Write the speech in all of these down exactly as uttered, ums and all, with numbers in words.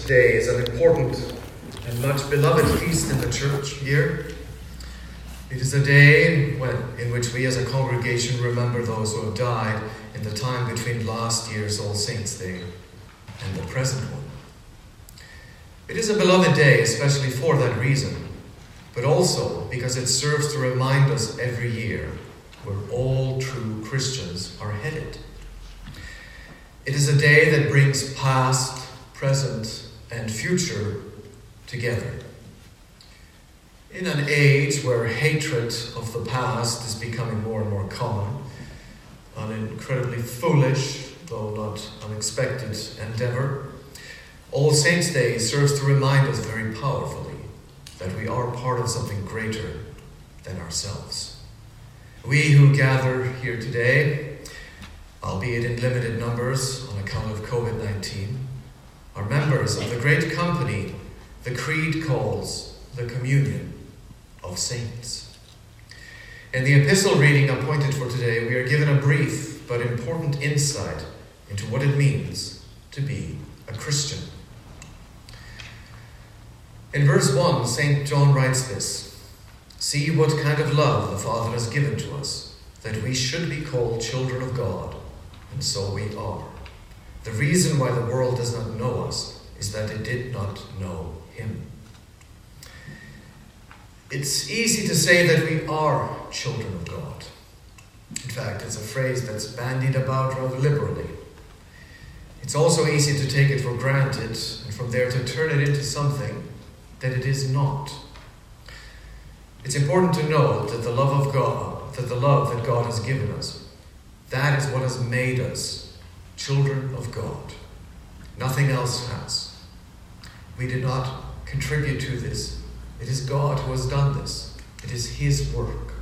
Day is an important and much beloved feast in the church year. It is a day when, in which we as a congregation remember those who have died in the time between last year's All Saints' Day and the present one. It is a beloved day especially for that reason, but also because it serves to remind us every year where all true Christians are headed. It is a day that brings past, present, and future together. In an age where hatred of the past is becoming more and more common, an incredibly foolish, though not unexpected endeavor, All Saints' Day serves to remind us very powerfully that we are part of something greater than ourselves. We who gather here today, albeit in limited numbers on account of covid nineteen, are members of the great company the Creed calls the Communion of Saints. In the epistle reading appointed for today, we are given a brief but important insight into what it means to be a Christian. In verse one, Saint John writes this: "See what kind of love the Father has given to us, that we should be called children of God, and so we are. The reason why the world does not know us is that it did not know Him." It's easy to say that we are children of God. In fact, it's a phrase that's bandied about rather liberally. It's also easy to take it for granted, and from there to turn it into something that it is not. It's important to note that the love of God, that the love that God has given us, that is what has made us children of God. Nothing else has. We did not contribute to this. It is God who has done this. It is His work.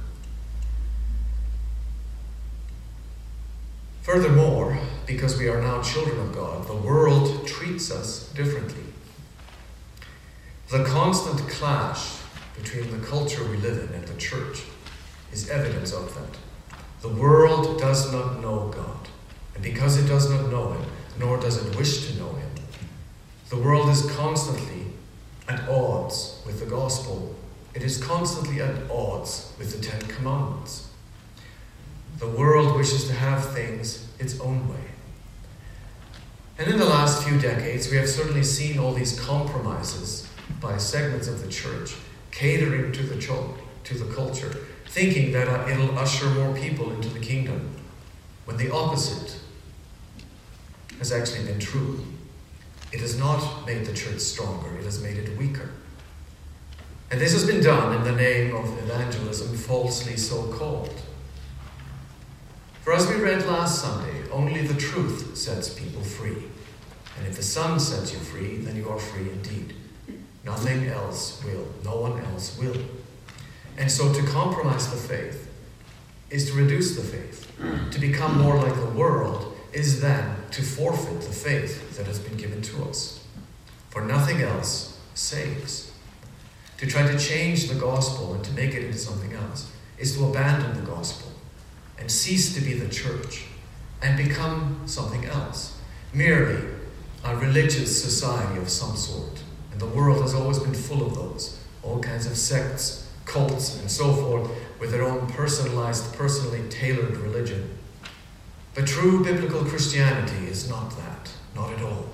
Furthermore, because we are now children of God, the world treats us differently. The constant clash between the culture we live in and the church is evidence of that. The world does not know God, and because it does not know Him, nor does it wish to know Him, the world is constantly at odds with the gospel. It is constantly at odds with the Ten Commandments. The world wishes to have things its own way. And in the last few decades, we have certainly seen all these compromises by segments of the church catering to the cho- to the culture, thinking that uh, it'll usher more people into the kingdom, when the opposite has actually been true. It has not made the church stronger, it has made it weaker. And this has been done in the name of evangelism, falsely so called. For as we read last Sunday, only the truth sets people free. And if the Son sets you free, then you are free indeed. Nothing else will. No one else will. And so to compromise the faith is to reduce the faith. To become more like the world is then to forfeit the faith that has been given to us. For nothing else saves. To try to change the gospel and to make it into something else is to abandon the gospel and cease to be the church and become something else. Merely a religious society of some sort. And the world has always been full of those. All kinds of sects, cults, and so forth, with their own personalized, personally tailored religion. But true biblical Christianity is not that. Not at all.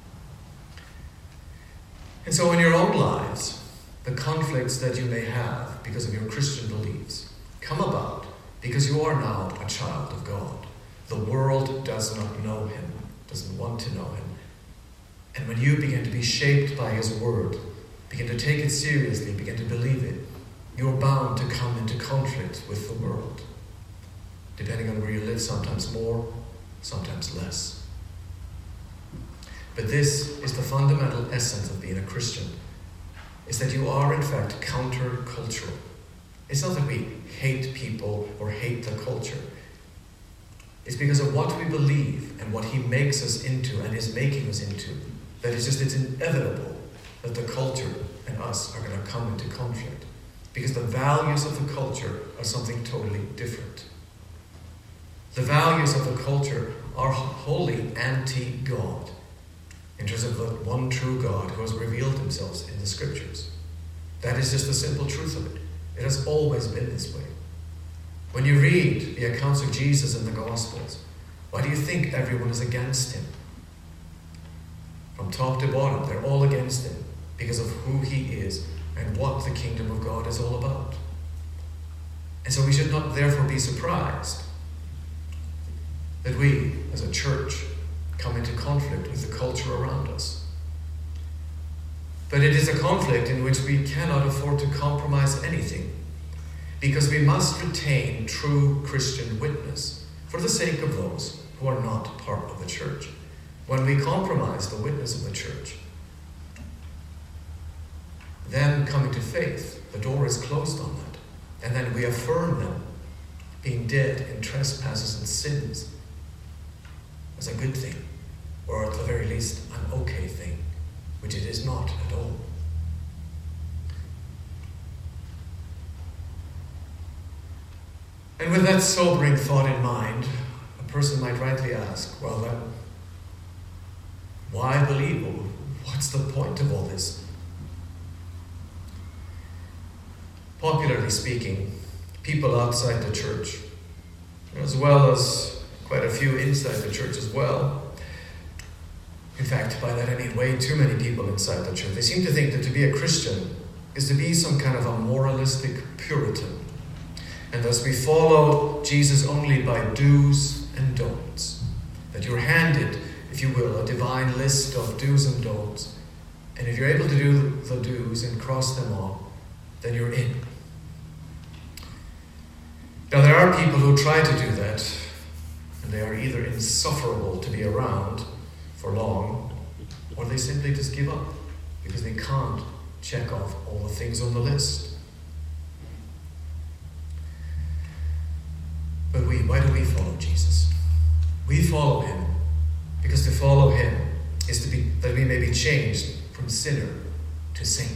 And so in your own lives, the conflicts that you may have because of your Christian beliefs come about because you are now a child of God. The world does not know Him, doesn't want to know Him. And when you begin to be shaped by His word, begin to take it seriously, begin to believe it, you're bound to come into conflict with the world. Depending on where you live, sometimes more, sometimes less. But this is the fundamental essence of being a Christian, is that you are in fact counter-cultural. It's not that we hate people or hate the culture. It's because of what we believe and what He makes us into and is making us into, that it's just, it's inevitable that the culture and us are going to come into conflict. Because the values of the culture are something totally different. The values of the culture are wholly anti-God. in terms of the one true God who has revealed himself in the Scriptures. That is just the simple truth of it. It has always been this way. When you read the accounts of Jesus in the Gospels, why do you think everyone is against him? From top to bottom, they're all against him because of who he is and what the kingdom of God is all about. And so we should not therefore be surprised that we, as a church, come into conflict with the culture around us. But it is a conflict in which we cannot afford to compromise anything, because we must retain true Christian witness for the sake of those who are not part of the church. When we compromise the witness of the church, them coming to faith, the door is closed on that. And then we affirm them being dead in trespasses and sins as a good thing, or at the very least an okay thing, which it is not at all. And with that sobering thought in mind, a person might rightly ask, well then, why believe? What's the point of all this? Popularly speaking, people outside the church, as well as quite a few inside the church as well, in fact, by that I mean way too many people inside the church, they seem to think that to be a Christian is to be some kind of a moralistic Puritan. And thus we follow Jesus only by do's and don'ts. That you're handed, if you will, a divine list of do's and don'ts. And if you're able to do the do's and cross them off, then you're in. Now there are people who try to do that, and they are either insufferable to be around for long, or they simply just give up because they can't check off all the things on the list. But we, why do we follow Jesus? We follow him because to follow him is to be that we may be changed from sinner to saint.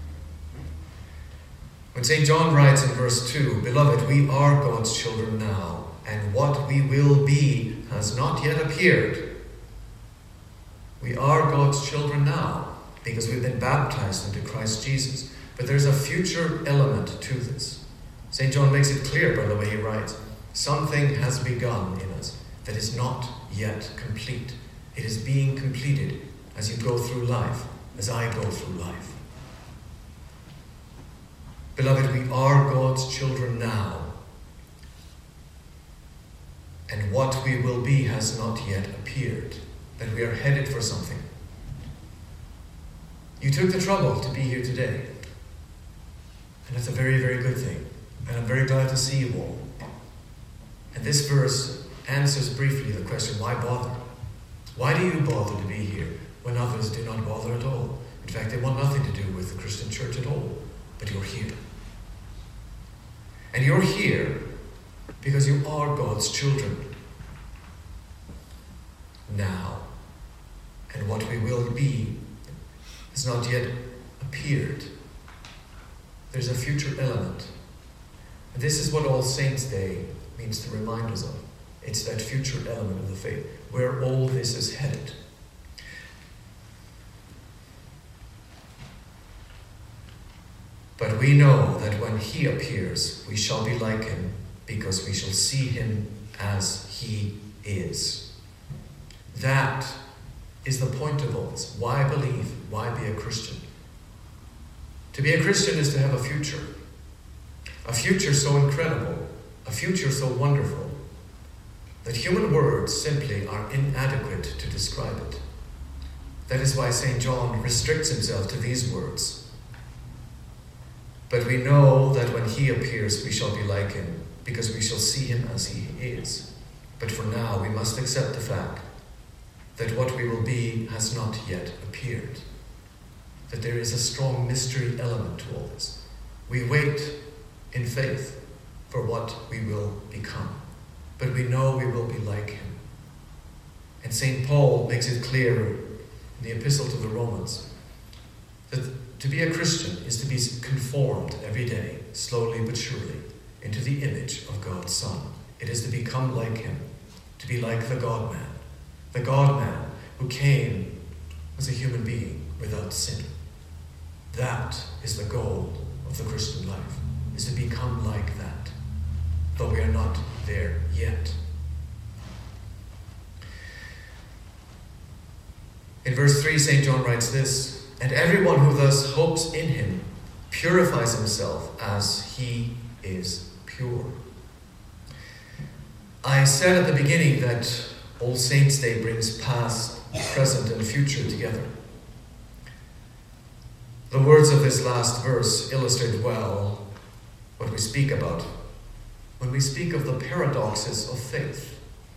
When Saint John writes in verse two, "Beloved, we are God's children now, and what we will be has not yet appeared." We are God's children now because we've been baptized into Christ Jesus. But there's a future element to this. Saint John makes it clear by the way he writes, something has begun in us that is not yet complete. It is being completed as you go through life, as I go through life. Beloved, we are God's children now, and what we will be has not yet appeared, that we are headed for something. You took the trouble to be here today, and that's a very, very good thing, and I'm very glad to see you all. And this verse answers briefly the question, why bother? Why do you bother to be here when others do not bother at all? In fact, they want nothing to do with the Christian church at all, but you're here. And you're here because you are God's children now. And what we will be has not yet appeared. There's a future element. And this is what All Saints' Day means to remind us of. It's that future element of the faith, where all this is headed. But we know that when he appears, we shall be like him, because we shall see him as he is. That is the point of all this. Why believe? Why be a Christian? To be a Christian is to have a future. A future so incredible, a future so wonderful, that human words simply are inadequate to describe it. That is why Saint John restricts himself to these words. But we know that when he appears, we shall be like him, because we shall see him as he is. But for now, we must accept the fact that what we will be has not yet appeared. That there is a strong mystery element to all this. We wait in faith for what we will become, but we know we will be like him. And Saint Paul makes it clear in the Epistle to the Romans that to be a Christian is to be conformed every day, slowly but surely, into the image of God's Son. It is to become like him, to be like the God-man, the God-man who came as a human being without sin. That is the goal of the Christian life, is to become like that, though we are not there yet. In verse three, Saint John writes this, "And everyone who thus hopes in him purifies himself as he is pure." I said at the beginning that All Saints' Day brings past, present, and future together. The words of this last verse illustrate well what we speak about when we speak of the paradoxes of faith.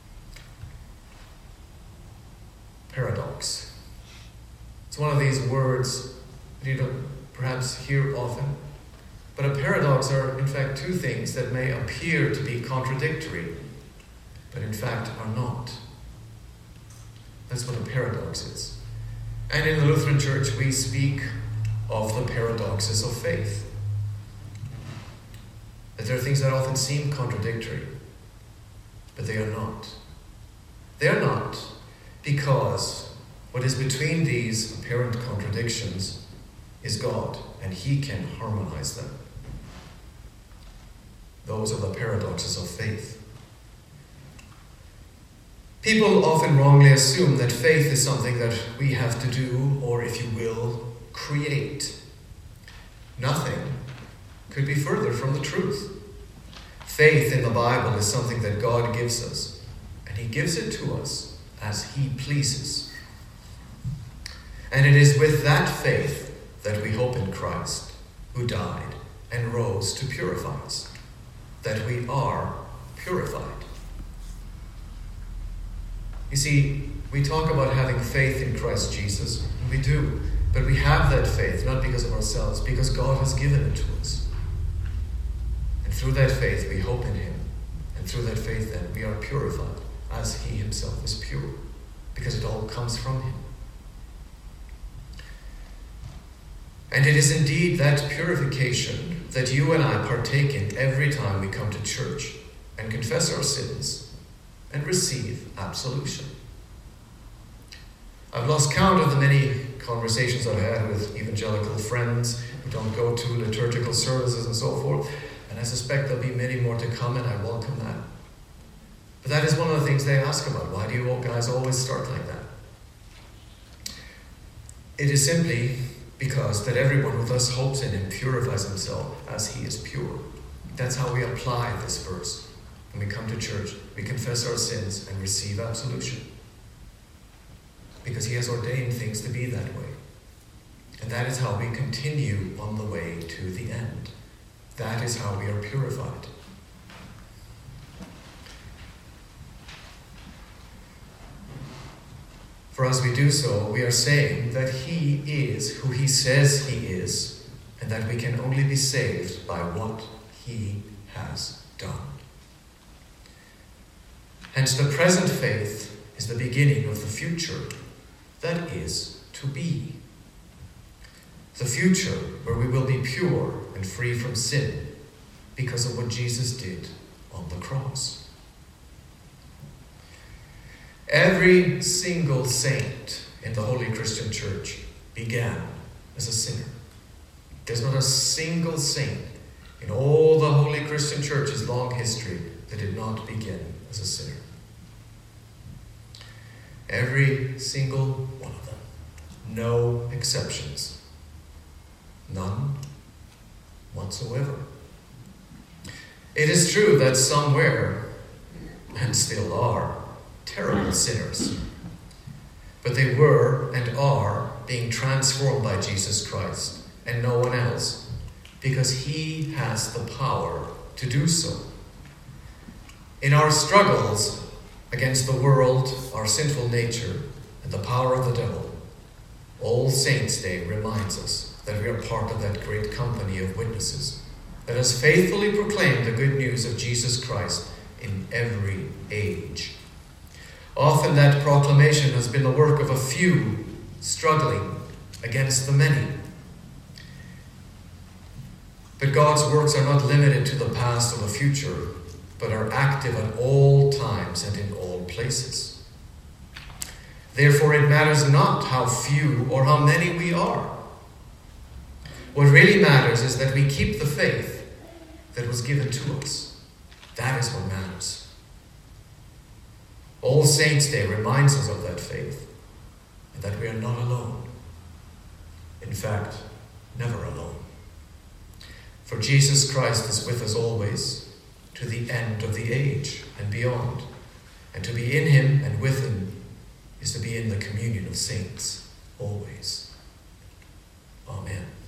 Paradox. It's one of these words that you don't perhaps hear often, but a paradox are in fact two things that may appear to be contradictory, but in fact are not. That's what a paradox is. And in the Lutheran Church we speak of the paradoxes of faith. That there are things that often seem contradictory, but they are not. They are not because what is between these apparent contradictions is God, and He can harmonize them. Those are the paradoxes of faith. People often wrongly assume that faith is something that we have to do, or if you will, create. Nothing could be further from the truth. Faith in the Bible is something that God gives us, and He gives it to us as He pleases. And it is with that faith that we hope in Christ, who died and rose to purify us, that we are purified. You see, we talk about having faith in Christ Jesus, and we do, but we have that faith not because of ourselves, because God has given it to us. And through that faith we hope in Him, and through that faith then we are purified as He Himself is pure, because it all comes from Him. And it is indeed that purification that you and I partake in every time we come to church and confess our sins and receive absolution. I've lost count of the many conversations I've had with evangelical friends who don't go to liturgical services and so forth, and I suspect there'll be many more to come, and I welcome that. But that is one of the things they ask about. Why do you guys always start like that? It is simply because that everyone who thus hopes in Him purifies himself as He is pure. That's how we apply this verse. When we come to church, we confess our sins and receive absolution. Because He has ordained things to be that way. And that is how we continue on the way to the end. That is how we are purified. For as we do so, we are saying that He is who He says He is, and that we can only be saved by what He has done. Hence, the present faith is the beginning of the future that is to be. The future where we will be pure and free from sin because of what Jesus did on the cross. Every single saint in the Holy Christian Church began as a sinner. There's not a single saint in all the Holy Christian Church's long history that did not begin as a sinner. Every single one of them. No exceptions. None whatsoever. It is true that some were, and still are, terrible sinners. But they were and are being transformed by Jesus Christ and no one else, because He has the power to do so. In our struggles against the world, our sinful nature, and the power of the devil, All Saints' Day reminds us that we are part of that great company of witnesses that has faithfully proclaimed the good news of Jesus Christ in every age. Often that proclamation has been the work of a few struggling against the many. But God's works are not limited to the past or the future, but are active at all times and in all places. Therefore, it matters not how few or how many we are. What really matters is that we keep the faith that was given to us. That is what matters. All Saints' Day reminds us of that faith, and that we are not alone. In fact, never alone. For Jesus Christ is with us always, to the end of the age and beyond. And to be in him and with him is to be in the communion of saints always. Amen.